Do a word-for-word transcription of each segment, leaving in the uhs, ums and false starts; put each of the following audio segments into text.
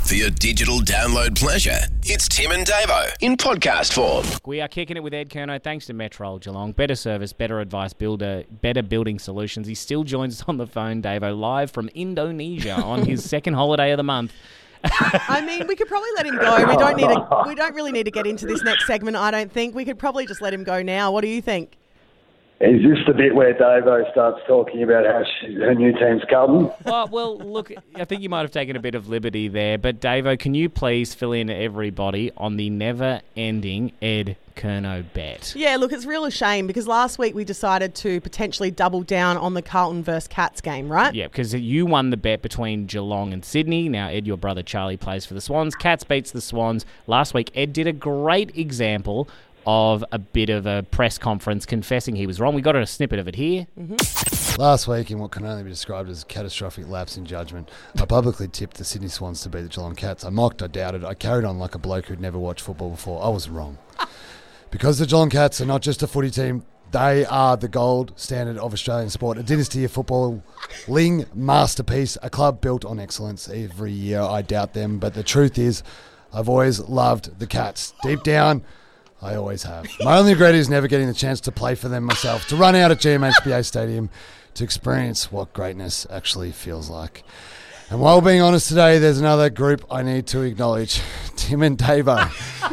For your digital download pleasure, it's Tim and Davo in podcast form. We are kicking it with Ed Curnow thanks to Metro Geelong. Better service, better advice, builder, better building solutions. He still joins us on the phone, Davo, live from Indonesia on his second holiday of the month. I mean, we could probably let him go. We don't need to, we don't really need to get into this next segment, I don't think. We could probably just let him go now. What do you think? Is this the bit where Davo starts talking about how she, her new team's Carlton? Oh, well, look, I think you might have taken a bit of liberty there, but Davo, can you please fill in everybody on the never-ending Ed Curnow bet? Yeah, look, it's real a shame because last week we decided to potentially double down on the Carlton versus Cats game, right? Yeah, because you won the bet between Geelong and Sydney. Now, Ed, your brother Charlie, plays for the Swans. Cats beats the Swans. Last week, Ed did a great example of a bit of a press conference confessing he was wrong. We got a snippet of it here. Mm-hmm. Last week, in what can only be described as a catastrophic lapse in judgment, I publicly tipped the Sydney Swans to beat the Geelong Cats. I mocked, I doubted, I carried on like a bloke who'd never watched football before. I was wrong. Because the Geelong Cats are not just a footy team, they are the gold standard of Australian sport, a dynasty of footballing masterpiece, a club built on excellence. Every year I doubt them, but the truth is I've always loved the Cats. Deep down, I always have. My only regret is never getting the chance to play for them myself, to run out at G M H B A Stadium, to experience what greatness actually feels like. And while being honest today, there's another group I need to acknowledge, Tim and Davo.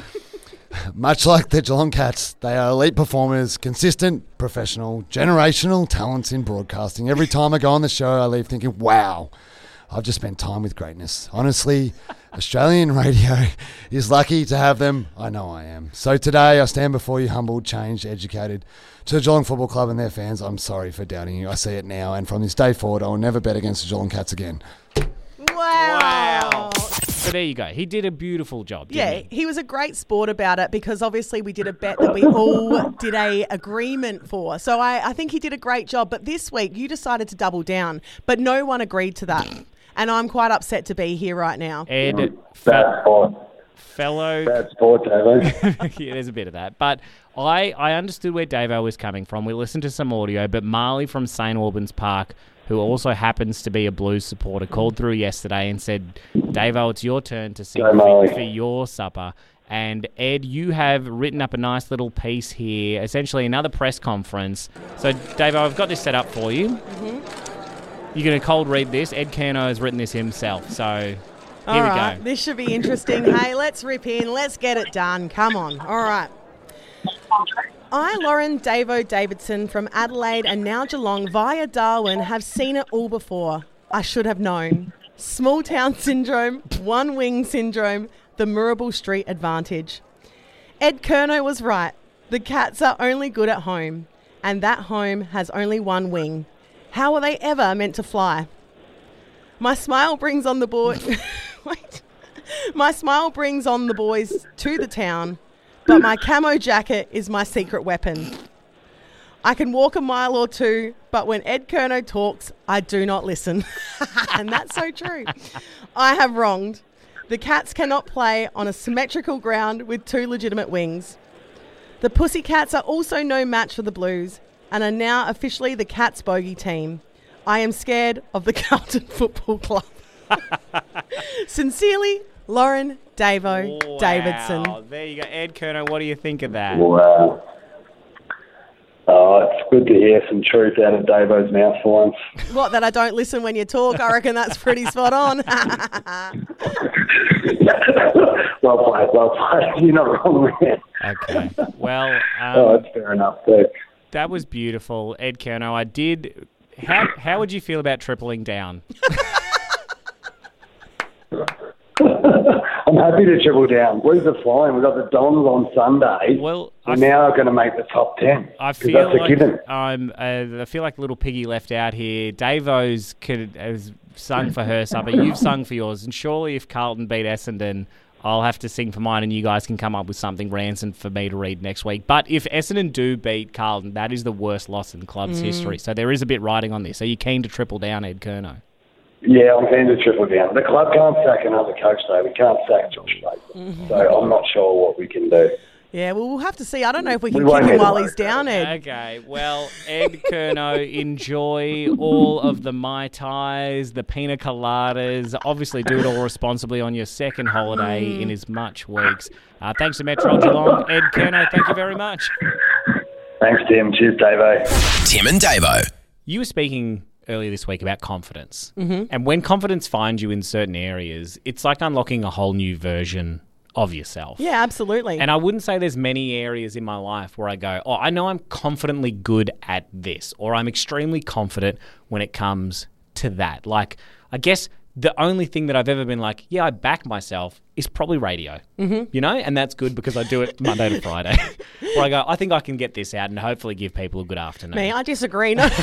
Much like the Geelong Cats, they are elite performers, consistent, professional, generational talents in broadcasting. Every time I go on the show, I leave thinking, wow, I've just spent time with greatness. Honestly, Australian radio is lucky to have them. I know I am. So today I stand before you humbled, changed, educated. To the Geelong Football Club and their fans, I'm sorry for doubting you. I see it now, and from this day forward, I will never bet against the Geelong Cats again. Wow. Wow. So there you go. He did a beautiful job, didn't Yeah, he? he was a great sport about it because obviously we did a bet that we all did a agreement for. So I, I think he did a great job. But this week you decided to double down, but no one agreed to that. And I'm quite upset to be here right now. Ed, Bad sport. fellow... Bad sport, Davo. Yeah, there's a bit of that. But I, I understood where Davo was coming from. We listened to some audio, but Marley from Saint Albans Park, who also happens to be a Blues supporter, called through yesterday and said, Davo, it's your turn to sing Go, for, Marley. for your supper. And Ed, you have written up a nice little piece here, essentially another press conference. So, Davo, I've got this set up for you. Mm-hmm. You're going to cold read this. Ed Curnow has written this himself, so here All we right, go. this should be interesting. Hey, let's rip in. Let's get it done. Come on. All right. I, Lauren Davo Davidson from Adelaide and now Geelong via Darwin have seen it all before. I should have known. Small town syndrome, one wing syndrome, the Moorabool Street advantage. Ed Curnow was right. The Cats are only good at home, and that home has only one wing. How are they ever meant to fly? My smile brings on the boy. Wait. My smile brings on the boys to the town, but my camo jacket is my secret weapon. I can walk a mile or two, but when Ed Curnow talks, I do not listen. And that's so true. I have wronged. The Cats cannot play on a symmetrical ground with two legitimate wings. The Pussycats are also no match for the Blues and are now officially the Cats bogey team. I am scared of the Carlton Football Club. Sincerely, Lauren Davo Wow. Davidson. There you go. Ed Curnow, what do you think of that? Wow. Oh, it's good to hear some truth out of Davo's mouth for once. What, that I don't listen when you talk? I reckon that's pretty spot on. Well played, well played. You're not wrong, man. Okay. Well, um, Oh, that's fair enough, too. that was beautiful. Ed Curnow, I did... How how would you feel about tripling down? I'm happy to triple down. Where's the flying? We've got the Dons on Sunday. Well, We're I f- now going to make the top ten. I 'cause feel that's a like given. I'm. Uh, I feel like little piggy left out here. Davo's could has sung for her supper. You've sung for yours, and surely if Carlton beat Essendon, I'll have to sing for mine, and you guys can come up with something ransom for me to read next week. But if Essendon do beat Carlton, that is the worst loss in the club's Mm. history. So there is a bit riding on this. Are you keen to triple down, Ed Curnow? Yeah, I'm keen to triple down. The club can't sack another coach, though. We can't sack Josh Baker. So I'm not sure what we can do. Yeah, well, we'll have to see. I don't know if we We can won't kick him get while it. he's down, Ed. Okay, well, Ed Kerno, enjoy all of the Mai Tais, the pina coladas. Obviously, do it all responsibly on your second holiday Mm. in as much weeks. Uh, thanks to Metro Geelong. Ed Kerno, thank you very much. Thanks, Tim. Cheers, Davo. Tim and Davo. You were speaking earlier this week about confidence. Mm-hmm. And when confidence finds you in certain areas, it's like unlocking a whole new version of yourself. Yeah, absolutely. And I wouldn't say there's many areas in my life where I go, oh, I know I'm confidently good at this, or I'm extremely confident when it comes to that. Like, I guess the only thing that I've ever been like, yeah, I back myself is probably radio, mm-hmm. you know? And that's good because I do it Monday to Friday. Where I go, I think I can get this out and hopefully give people a good afternoon. Me, I disagree. No.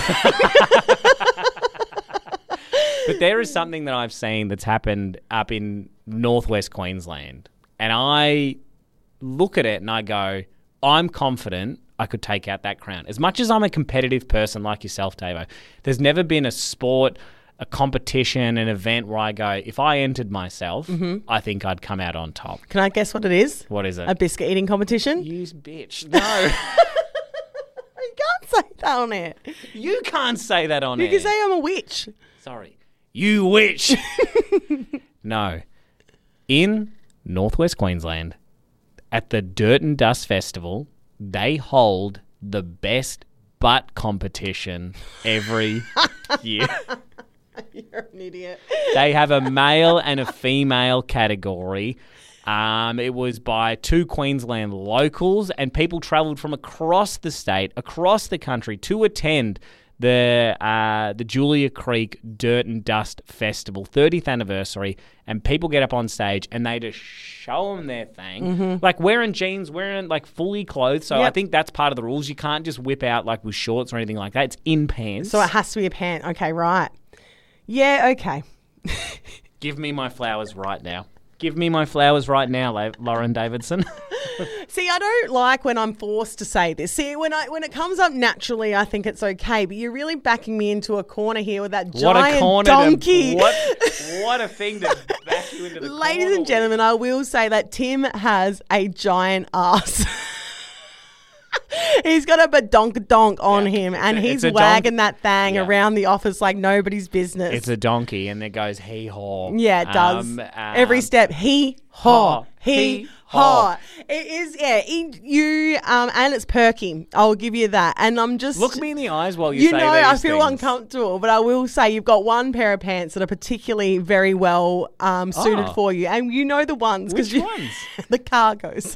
But there is something that I've seen that's happened up in northwest Queensland. And I look at it and I go, I'm confident I could take out that crown. As much as I'm a competitive person like yourself, Davo, there's never been a sport, a competition, an event where I go, if I entered myself, mm-hmm. I think I'd come out on top. Can I guess what it is? What is it? A biscuit eating competition? You bitch. No. You can't say that on air. You can't say that on You air. can say I'm a witch. Sorry. You witch. No. In northwest Queensland, at the Dirt and Dust Festival, they hold the best butt competition every year. You're an idiot. They have a male and a female category. Um, it was by two Queensland locals, and people travelled from across the state, across the country, to attend the uh, the Julia Creek Dirt and Dust Festival, thirtieth anniversary, and people get up on stage and they just show them their thing. Mm-hmm. Like wearing jeans, wearing like fully clothed. So Yep. I think that's part of the rules. You can't just whip out like with shorts or anything like that. It's in pants. So it has to be a pant. Okay, right. Yeah, okay. Give me my flowers right now. Give me my flowers right now, La- Lauren Davidson. See, I don't like when I'm forced to say this. See, when I when it comes up naturally, I think it's okay. But you're really backing me into a corner here with that What giant a corner donkey. To, what, what a thing to back you into the Ladies corner and gentlemen, I will say that Tim has a giant ass. He's got a badonk-donk on Yeah. him, and It's a- he's it's a donk- wagging that thang Yeah. around the office like nobody's business. It's a donkey, and it goes hee haw. Yeah, it does. Um, Every um, step, he haw, haw, he he haw. haw. It is, yeah, he, you, um, and it's perky. I'll give you that. And I'm just Look me in the eyes while you, You say know, these I feel things. uncomfortable, but I will say you've got one pair of pants that are particularly very well um, suited Oh. for you, and you know the ones Which you, ones? the cargos.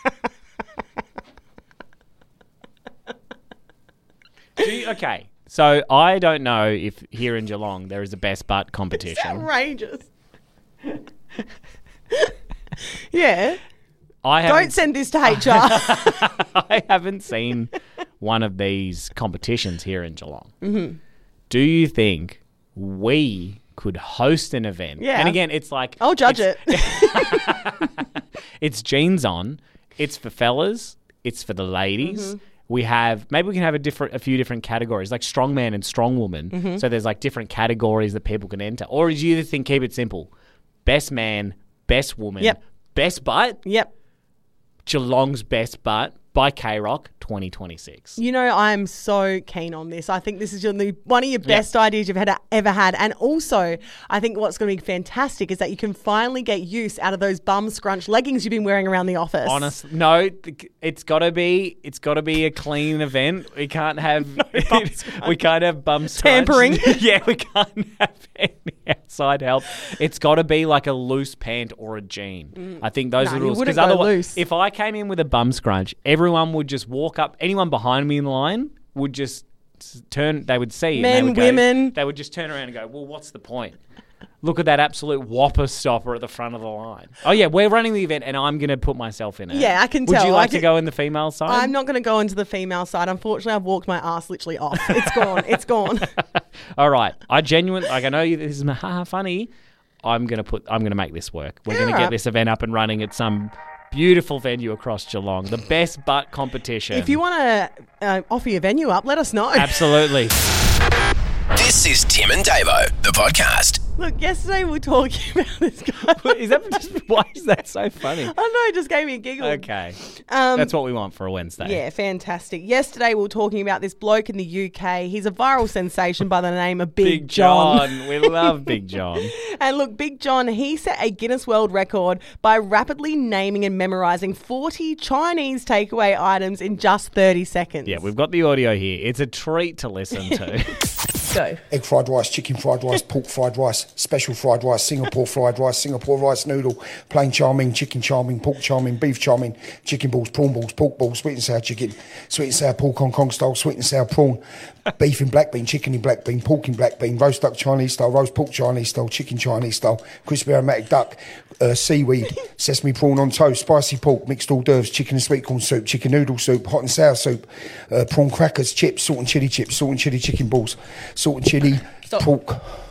Do you- okay, so I don't know if here in Geelong there is a best butt It's competition. outrageous. Yeah, I don't haven't, send this to H R. I haven't seen one of these competitions here in Geelong. Mm-hmm. Do you think we could host an event? Yeah. And again, it's like I'll judge it's, it. It's jeans on. It's for fellas. It's for the ladies. Mm-hmm. We have maybe we can have a different, a few different categories like strongman and strongwoman. Mm-hmm. So there's like different categories that people can enter. Or do you think keep it simple? Best man, best woman, Yep. best butt. Yep. Geelong's best butt by K-Rock twenty twenty-six. You know, I'm so keen on this. I think this is your, the, one of your best ideas you've had, ever had. And also, I think what's going to be fantastic is that you can finally get use out of those bum scrunch leggings you've been wearing around the office. Honest, no, th- it's got to be. It's got to be a clean event. We can't have. we can't have bum scrunch. Tampering. Yeah, we can't have any outside help. It's got to be like a loose pant or a jean. I think those No, are the you rules. wouldn't Because go otherwise, loose. if I came in with a bum scrunch, everyone would just walk up. Anyone behind me in the line would just s- turn. They would see. and they Men, would go- women. They would just turn around and go, "Well, what's the point?" Look at that absolute whopper stopper at the front of the line. Oh, yeah, we're running the event and I'm going to put myself in it. Yeah, I can Would tell. you I like to can- go in the female side? I'm not going to go into the female side. Unfortunately, I've walked my ass literally off. It's gone. It's gone. All right. I genuinely, like, I know you- this is haha funny. I'm going to put, I'm going to make this work. We're Yeah, going to get right. this event up and running at some beautiful venue across Geelong. The best butt competition. If you want to uh, offer your venue up, let us know. Absolutely. This is Tim and Davo, the podcast. Look, yesterday we were talking about this guy. Is that just, why is that so funny? I don't know, it just gave me a giggle. Okay. Um, That's what we want for a Wednesday. Yeah, fantastic. Yesterday we were talking about this bloke in the U K. He's a viral sensation by the name of Big, Big John. John. We love Big John. And look, Big John, he set a Guinness World Record by rapidly naming and memorising forty Chinese takeaway items in just thirty seconds. Yeah, we've got the audio here. It's a treat to listen to. Go. Egg fried rice, chicken fried rice, pork fried rice, special fried rice, Singapore fried rice, Singapore rice noodle, plain chow mein, chicken chow mein, pork chow mein, beef chow mein, chicken balls, prawn balls, pork balls, sweet and sour chicken, sweet and sour pork Hong Kong style, sweet and sour prawn, beef in black bean, chicken in black bean, pork in black bean, roast duck Chinese style, roast pork Chinese style, chicken Chinese style, crispy aromatic duck, uh, seaweed, sesame prawn on toast, spicy pork, mixed hors d'oeuvres, chicken and sweet corn soup, chicken noodle soup, hot and sour soup, uh, prawn crackers, chips, salt and chilli chips, salt and chilli chicken balls, salt and chilli pork.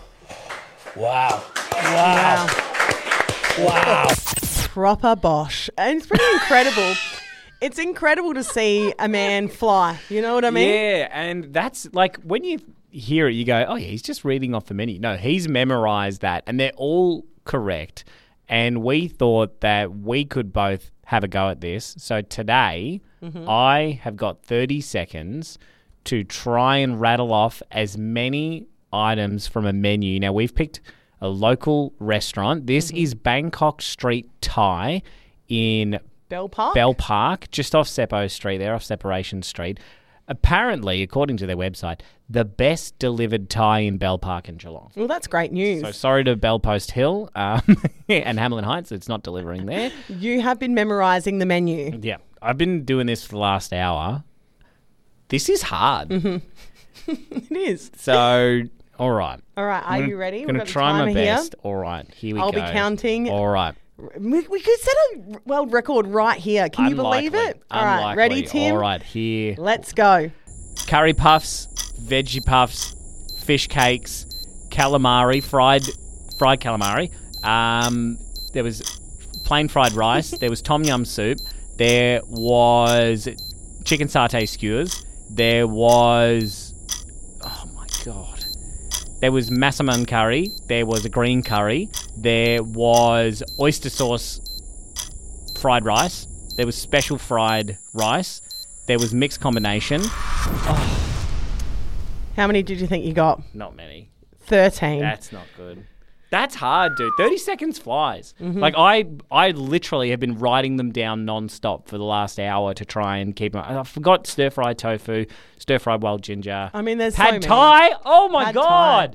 Wow. Wow. Wow. Proper bosh. And it's pretty incredible. It's incredible to see a man fly. You know what I mean? Yeah, and that's like when you hear it, you go, oh, yeah, he's just reading off the menu. No, he's memorized that, and they're all correct. And we thought that we could both have a go at this. So today, mm-hmm. I have got thirty seconds to try and rattle off as many items from a menu. Now, we've picked a local restaurant. This mm-hmm. is Bangkok Street Thai in Bell Park? Bell Park, just off Seppo Street there, off Separation Street. Apparently, according to their website, the best delivered Thai in Bell Park and Geelong. Well, that's great news. So sorry to Bell Post Hill um, and Hamlin Heights, it's not delivering there. You have been memorising the menu. Yeah, I've been doing this for the last hour. This is hard. Mm-hmm. It is. So, all right. All right, are I'm you ready? I'm going We've to got the try my timer here. best. All right, here we I'll go. be counting. All right. We, we could set a world record right here. Can you believe Unlikely. it? All right, Unlikely. ready, Tim? All right, here. Let's go. Curry puffs, veggie puffs, fish cakes, calamari, fried fried calamari. Um, there was plain fried rice. There was tom yum soup. There was chicken satay skewers. There was, oh my God. There was massaman curry. There was a green curry. There was oyster sauce fried rice. There was special fried rice. There was mixed combination. Oh, How many did you think you got? not many. thirteen. That's not good. That's hard, dude. thirty seconds flies. Mm-hmm. Like, I I literally have been writing them down non-stop for the last hour to try and keep them. I forgot stir-fried tofu, stir-fried wild ginger. I mean, there's so Pad many. Thai. Oh, my Pad God. Thai.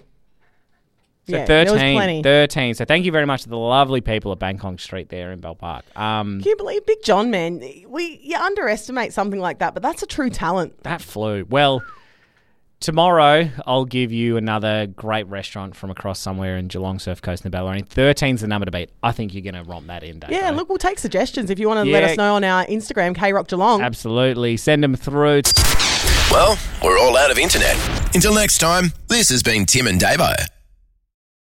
So Yeah, there was thirteen, plenty. thirteen. So thank you very much to the lovely people at Bangkok Street there in Bell Park. Um, Can you believe Big John, man? We you underestimate something like that, but that's a true talent. that flew. Well, tomorrow I'll give you another great restaurant from across somewhere in Geelong, Surf Coast and the Ballerine. thirteen's the number to beat. I think you're going to romp that in, Dave. Yeah, look, we'll take suggestions if you want to let Yeah. us know on our Instagram, K Rock Geelong. Absolutely. Send them through. Well, we're all out of internet. Until next time, this has been Tim and Davo.